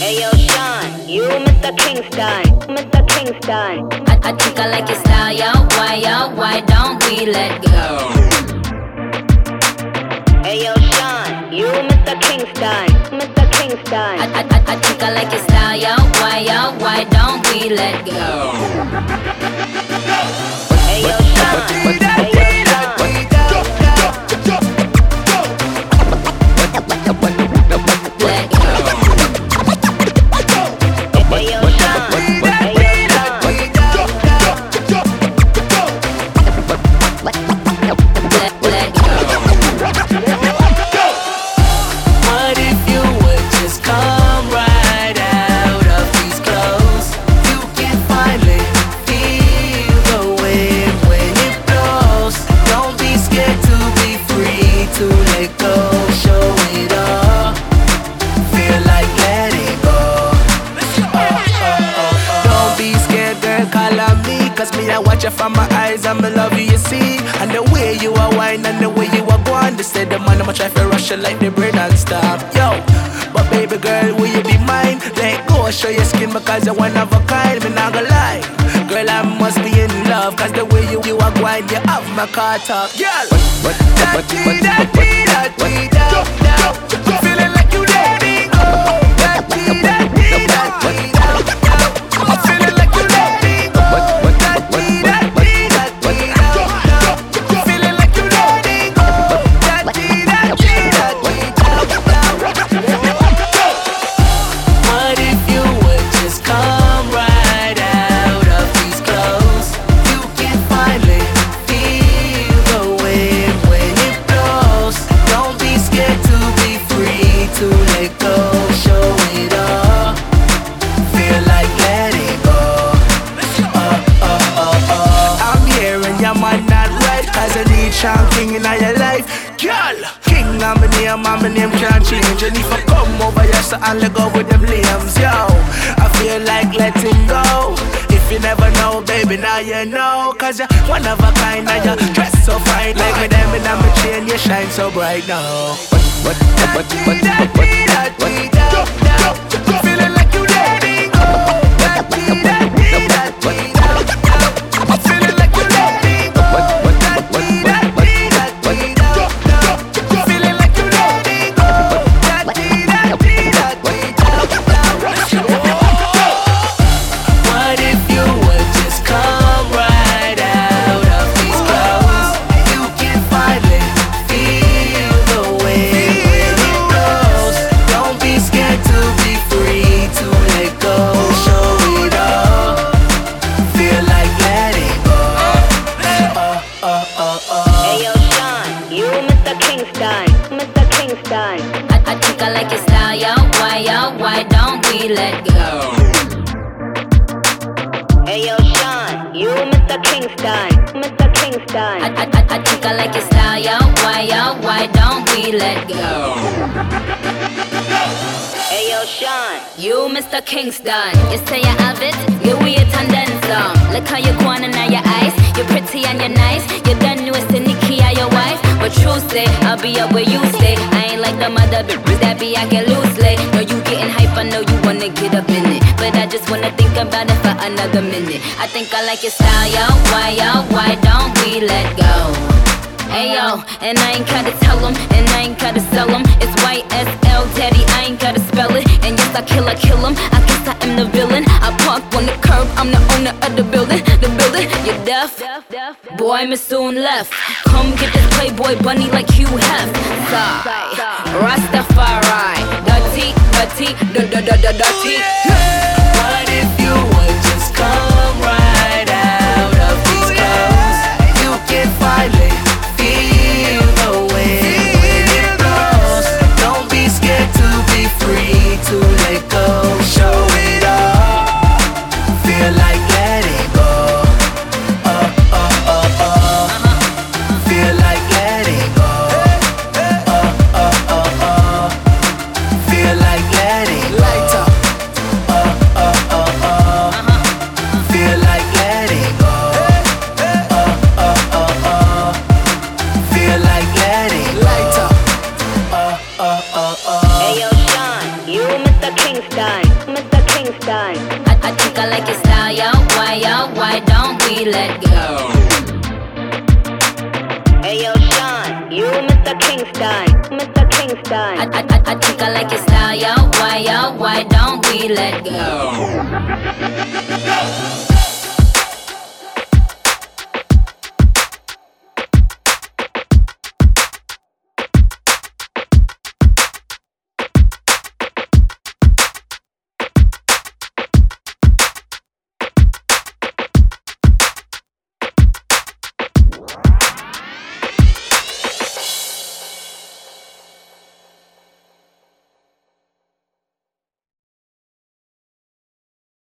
Ayo Sean, you Mr. Kingston, Mr. Kingston. I think I like your style, yo. Why don't we let go? Ayo Sean, you Mr. Kingston, Mr. Kingston. I think I like your style, yo. Why don't we let go? Ayo Sean, Ayo Sean. Let go. Ayo Sean, Let go. What if you would just come right out of these clothes? You can finally feel the wind when it blows. Don't be scared to be free, to let go, show it all. Feel like letting go. Don't be scared, girl, call on me. Cause me, I watch you from my eyes, I'ma love you, you see. And the way you are whine and the way you are going, they say the man, I'ma try to rush you like the brain and stop. Yo, but baby girl, will you be mine? Let go, show your skin because you're one of a kind. Me not gonna lie, girl, I must be in love. Cause the way you are going, you have my car top. Girl, feeling like you letting go. Feeling like you letting go. Feeling like you letting go. What if you would just come right out of these clothes? You can finally feel the wind when it blows. Don't be scared to be free, to let go, show it all. Feel like letting go. I'm here and your man not right, cause I need Sean King in your life. Girl, King I'm my name can't change. And if I come over here, so I'll let go with them limbs, yo. I feel like letting go. If you never know, baby, now you know. Cause you're one of a kind and you dress so fine. Like me diamond and my chain, you shine so bright now. Feeling like you letting go. Feeling like you letting go. Feeling like you letting go. What if you would just come right out of these clothes? You can finally feel the wind when it blows. Don't be scared to be free, to let go, show it all. Feel like letting go. Ayo Sean, you Mr. Kingston, Mr. Kingston. I think I like your style, yo. Why don't we let go? Ayo Sean, you Mr. Kingston, Mr. Kingston. I think I like your style, yo. Why don't we let go? Ayo Sean, You Mr. Kingston, you say you have it, you weird and then some. Look how you're going and your eyes, you're pretty and you're nice. You're the newest in Nikki, your wife. But true say, I'll be up where you stay. I ain't like the mother bitches that be acting loosely. Know you getting hype, I know you wanna get up in it, but I just wanna think about it for another minute. I think I like your style, yo. Why don't we let go? Ayo, and I ain't gotta tell them, and I ain't gotta sell them. It's YSL, daddy, I ain't gotta spell it. And yes, I kill him, I guess I am the villain. I park on the curb, I'm the owner of the building. You're deaf? Boy, me soon left. Come get this Playboy bunny like you have. Sigh, Rastafari, dirty. What if you would just come right out of these clothes? You can finally feel the wind when it blows. Don't be scared to be free, to let go, show it all. Feel like letting go. Feel like letting go. Feel like letting go. Light up. Feel like letting go. Feel like letting go. Light up. Ayo Sean, you Mr. Kingston. why don't we let go? Hey yo, Sean, you Mr. Kingston, Mr. Kingston. I think I like your style, why don't we let go?